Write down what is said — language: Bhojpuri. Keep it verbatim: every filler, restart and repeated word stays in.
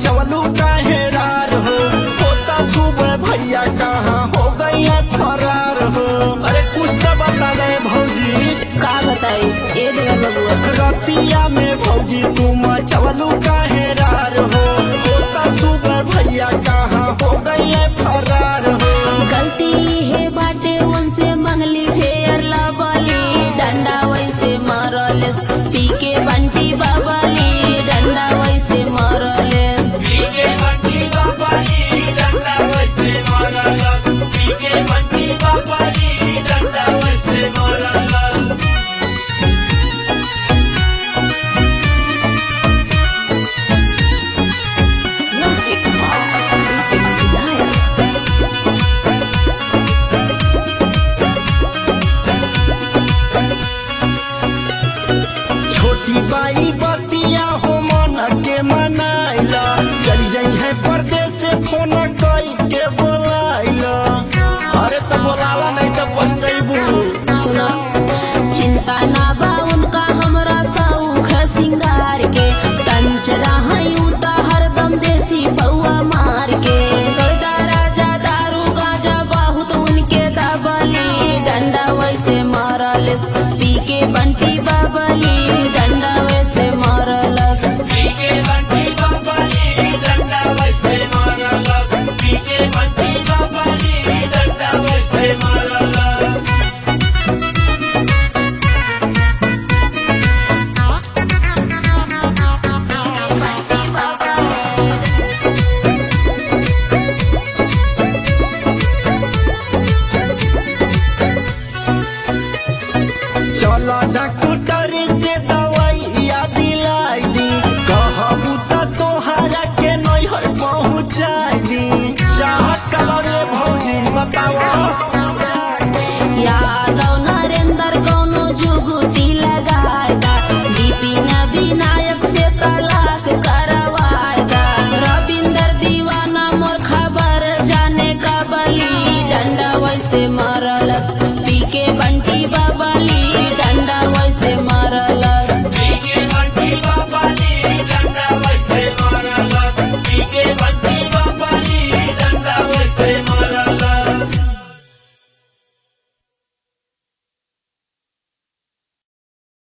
मचवलू काहे रार हो, होता सुबह भैया कहाँ हो गई फरार हो। अरे कुछ तो बता दे भौजी। का बताई ए देवर बबुआ। रतिया में भौजी तू मचवलू काहे रार हो, होता सुबह भैया कहाँ हो गई फरार हो। गलती है बाटे उनसे मंगली फेयर लबली, डंडा वैसे मारलेस पी के बंटी बबली, डंडा वैसे मारलेस पी के बंटी बबली, डंडा वैसे मारलेस, पी के बंटी बबली, डंडा वैसे मारलेस। छोटी बाई बतिया हो मन के मनाइला, चली जाई है परदेस से फोन कई के बोलाइला। अरे तो बोलाला नहीं तो पछतैबू। सुना चिंता ना बा उनका हमरा सौख सिंगार के, कंचरा हयूं ता हरदम देसी बउआ मार के। गर्दा राजा दारू गाजा बहुत उनके दबली, डंडा वैसे मारलेस पी के बंटी बबली, डंडा वैसे मारलस पी के बंटी बबली, डंडा वैसे मारलस, पी के बंटी बबली, डंडा वैसे मारलस। चलो डॉक्टर से दवाइया दिलाई दी, कहबू तो तोहरा के नैहर पहुँचाई दी। चाहत कलर रे भौजी बताओ। यादव नरेंद्र कौनो जुगुती लगाएगा, विपिन विनायक से तलाक करवाएगा। रविंदर दीवाना मोर खबर जाने का बली, डंडा वैसे मारलस पी के बंटी बबली, डंडा वैसे मारलस पी के बंटी बबली, डंडा वैसे मारलस, पी के बंटी बबली, डंडा वैसे मारलस।